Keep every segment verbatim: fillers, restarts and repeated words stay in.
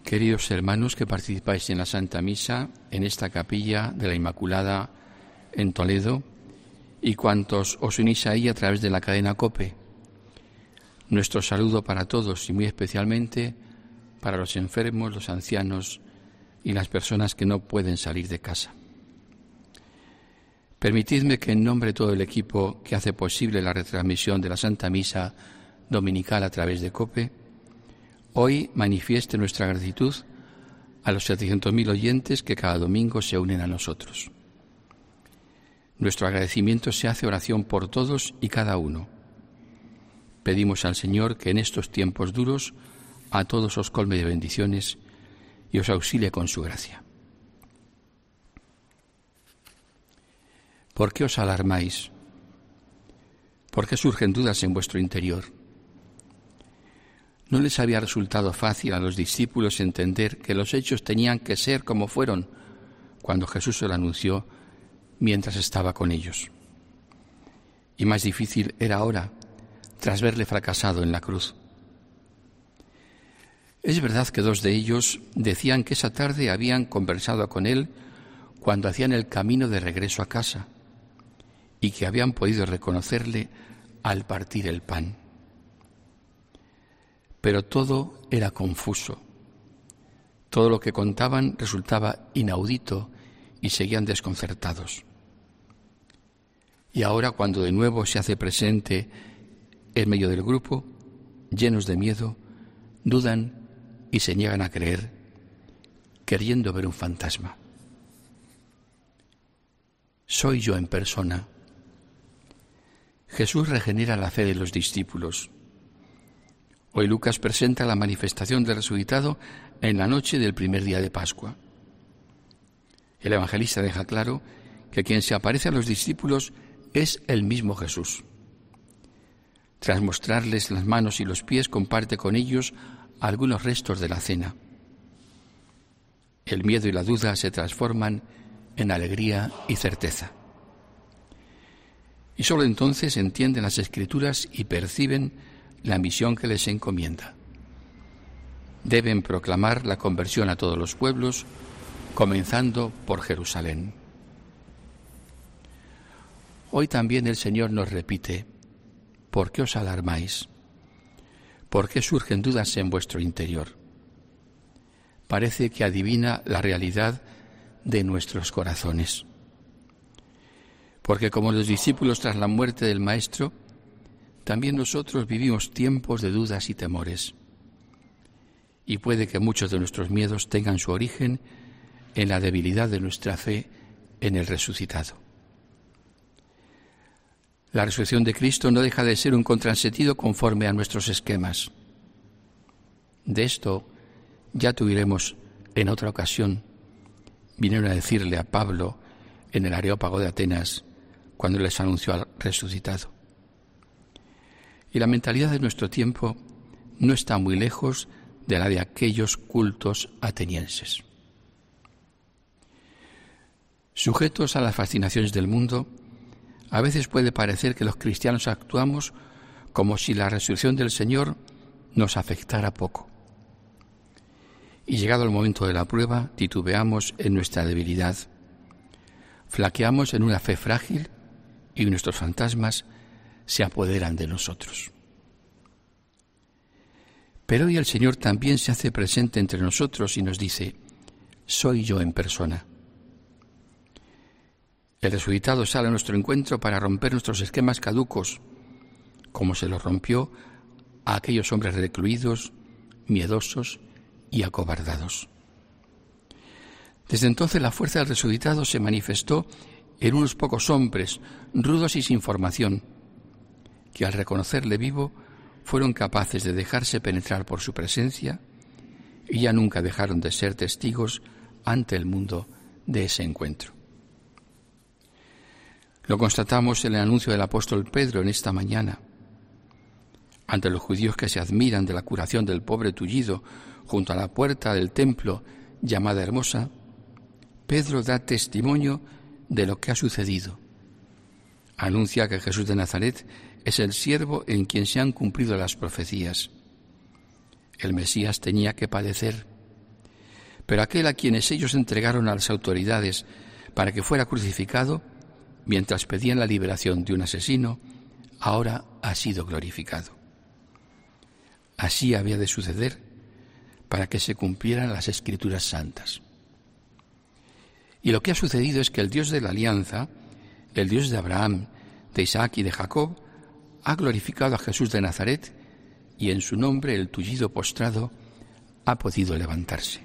Queridos hermanos que participáis en la Santa Misa, en esta capilla de la Inmaculada en Toledo, y cuantos os unís ahí a través de la cadena COPE, nuestro saludo para todos y muy especialmente para los enfermos, los ancianos y las personas que no pueden salir de casa. Permitidme que en nombre de todo el equipo que hace posible la retransmisión de la Santa Misa dominical a través de COPE, hoy manifieste nuestra gratitud a los setecientos mil oyentes que cada domingo se unen a nosotros. Nuestro agradecimiento se hace oración por todos y cada uno. Pedimos al Señor que en estos tiempos duros a todos os colme de bendiciones y os auxilie con su gracia. ¿Por qué os alarmáis? ¿Por qué surgen dudas en vuestro interior? ¿No les había resultado fácil a los discípulos entender que los hechos tenían que ser como fueron cuando Jesús se lo anunció mientras estaba con ellos? Y más difícil era ahora, tras verle fracasado en la cruz. Es verdad que dos de ellos decían que esa tarde habían conversado con él cuando hacían el camino de regreso a casa y que habían podido reconocerle al partir el pan. Pero todo era confuso. Todo lo que contaban resultaba inaudito y seguían desconcertados. Y ahora, cuando de nuevo se hace presente en medio del grupo, llenos de miedo, dudan y se niegan a creer, queriendo ver un fantasma. Soy yo en persona. Jesús regenera la fe de los discípulos. Hoy Lucas presenta la manifestación del resucitado en la noche del primer día de Pascua. El evangelista deja claro que quien se aparece a los discípulos es el mismo Jesús. Tras mostrarles las manos y los pies, comparte con ellos algunos restos de la cena. El miedo y la duda se transforman en alegría y certeza. Y solo entonces entienden las Escrituras y perciben la misión que les encomienda. Deben proclamar la conversión a todos los pueblos, comenzando por Jerusalén. Hoy también el Señor nos repite: ¿por qué os alarmáis? ¿Por qué surgen dudas en vuestro interior? Parece que adivina la realidad de nuestros corazones. Porque como los discípulos tras la muerte del Maestro, también nosotros vivimos tiempos de dudas y temores. Y puede que muchos de nuestros miedos tengan su origen en la debilidad de nuestra fe en el resucitado. La resurrección de Cristo no deja de ser un contrasentido conforme a nuestros esquemas. De esto ya tuvimos en otra ocasión. Vinieron a decirle a Pablo en el Areópago de Atenas cuando les anunció al resucitado. Y la mentalidad de nuestro tiempo no está muy lejos de la de aquellos cultos atenienses. Sujetos a las fascinaciones del mundo, a veces puede parecer que los cristianos actuamos como si la resurrección del Señor nos afectara poco. Y llegado el momento de la prueba, titubeamos en nuestra debilidad, flaqueamos en una fe frágil y nuestros fantasmas se apoderan de nosotros. Pero hoy el Señor también se hace presente entre nosotros y nos dice: soy yo en persona. El resucitado sale a nuestro encuentro para romper nuestros esquemas caducos, como se los rompió a aquellos hombres recluidos, miedosos y acobardados. Desde entonces la fuerza del resucitado se manifestó en unos pocos hombres, rudos y sin formación, que al reconocerle vivo fueron capaces de dejarse penetrar por su presencia y ya nunca dejaron de ser testigos ante el mundo de ese encuentro. Lo constatamos en el anuncio del apóstol Pedro en esta mañana. Ante los judíos que se admiran de la curación del pobre tullido junto a la puerta del templo llamada Hermosa, Pedro da testimonio de lo que ha sucedido. Anuncia que Jesús de Nazaret es el siervo en quien se han cumplido las profecías. El Mesías tenía que padecer, Pero aquel a quienes ellos entregaron a las autoridades para que fuera crucificado, mientras pedían la liberación de un asesino, ahora ha sido glorificado. Así había de suceder para que se cumplieran las Escrituras santas. Y lo que ha sucedido es que el Dios de la alianza, el Dios de Abraham, de Isaac y de Jacob, ha glorificado a Jesús de Nazaret y en su nombre el tullido postrado ha podido levantarse.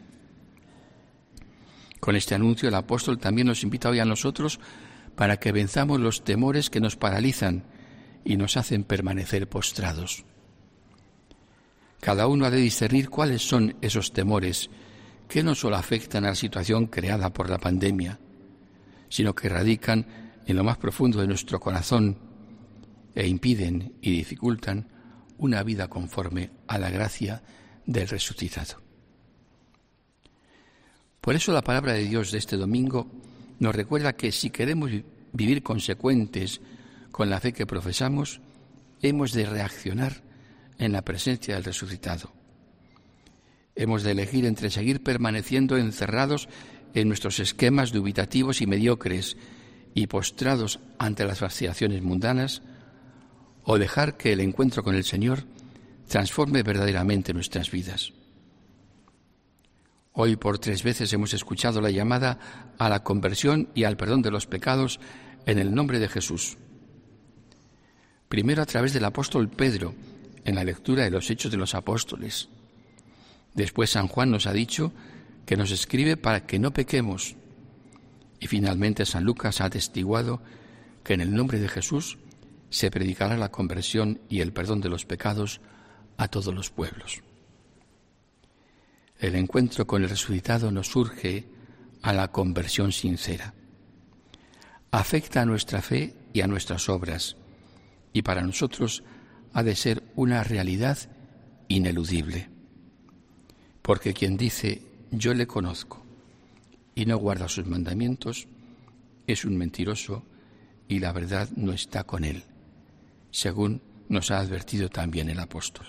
Con este anuncio el apóstol también nos invita hoy a nosotros para que venzamos los temores que nos paralizan y nos hacen permanecer postrados. Cada uno ha de discernir cuáles son esos temores que no solo afectan a la situación creada por la pandemia, sino que radican en lo más profundo de nuestro corazón e impiden y dificultan una vida conforme a la gracia del resucitado. Por eso la palabra de Dios de este domingo nos recuerda que si queremos vivir consecuentes con la fe que profesamos, hemos de reaccionar en la presencia del resucitado. Hemos de elegir entre seguir permaneciendo encerrados en nuestros esquemas dubitativos y mediocres y postrados ante las vacilaciones mundanas, o dejar que el encuentro con el Señor transforme verdaderamente nuestras vidas. Hoy por tres veces hemos escuchado la llamada a la conversión y al perdón de los pecados en el nombre de Jesús. Primero a través del apóstol Pedro, en la lectura de los Hechos de los Apóstoles. Después San Juan nos ha dicho que nos escribe para que no pequemos. Y finalmente San Lucas ha atestiguado que en el nombre de Jesús se predicará la conversión y el perdón de los pecados a todos los pueblos. El encuentro con el resucitado nos urge a la conversión sincera. Afecta a nuestra fe y a nuestras obras, y para nosotros ha de ser una realidad ineludible. Porque quien dice, yo le conozco, y no guarda sus mandamientos, es un mentiroso y la verdad no está con él, según nos ha advertido también el apóstol.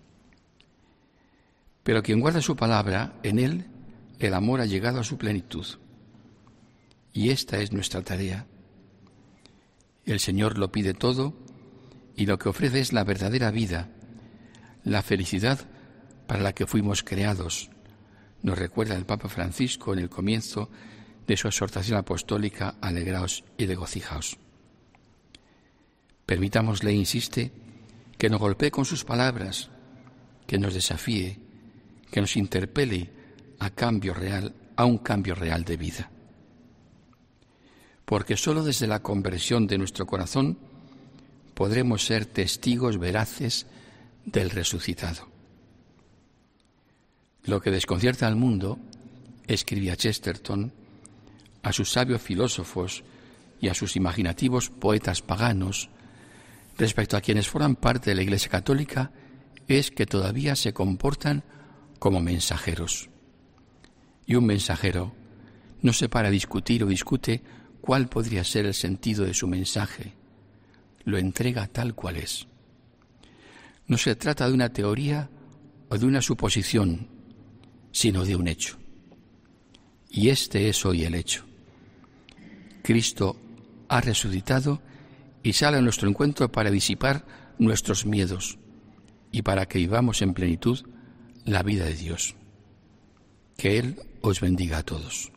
Pero quien guarda su palabra, en él el amor ha llegado a su plenitud. Y esta es nuestra tarea. El Señor lo pide todo y lo que ofrece es la verdadera vida, la felicidad para la que fuimos creados, nos recuerda el Papa Francisco en el comienzo de su exhortación apostólica: alegraos y regocijaos. Permitámosle, insiste, que nos golpee con sus palabras, que nos desafíe, que nos interpele a cambio real, a un cambio real de vida. Porque sólo desde la conversión de nuestro corazón podremos ser testigos veraces del resucitado. Lo que desconcierta al mundo, escribía Chesterton, a sus sabios filósofos y a sus imaginativos poetas paganos, respecto a quienes forman parte de la Iglesia Católica, es que todavía se comportan como mensajeros. Y un mensajero no se para a discutir o discute cuál podría ser el sentido de su mensaje. Lo entrega tal cual es. No se trata de una teoría o de una suposición, sino de un hecho. Y este es hoy el hecho. Cristo ha resucitado y sale a nuestro encuentro para disipar nuestros miedos y para que vivamos en plenitud la vida de Dios. Que Él os bendiga a todos.